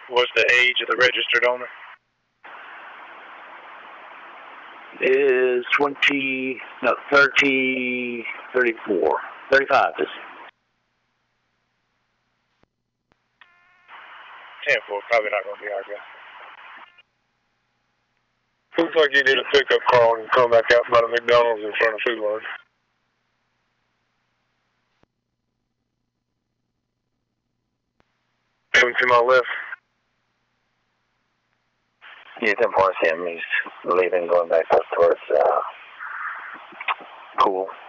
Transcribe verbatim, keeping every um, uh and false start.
What's the age of the registered owner? Is twenty, no, thirty, thirty-four, thirty-five is. ten four, probably not going to be our guy. Looks like you did a pickup call and come back out by the McDonald's in front of Food Line. Coming to my left. You can force him. He's leaving, going back up towards uh, Pool.